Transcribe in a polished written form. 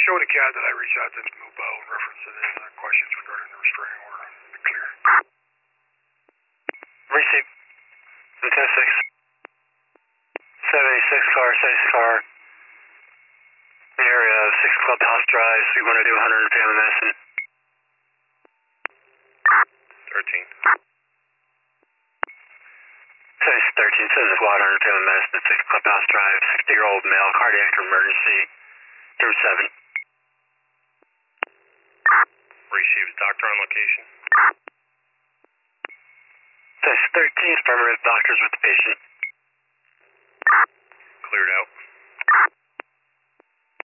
show the CAD that I reached out to Mubo in reference to his questions regarding the restraining order. Clear. Receipt. Lieutenant 6. 786 car, 6 car. The area of 6 Clubhouse Drive, Suite 102, 100 Family Medicine. 13. 13, says it's 100 Family Medicine, 6 Clubhouse Drive, 60-year-old male, cardiac emergency, room 7. Received. Doctor on location. 13, affirmative, doctors with the patient. Cleared out.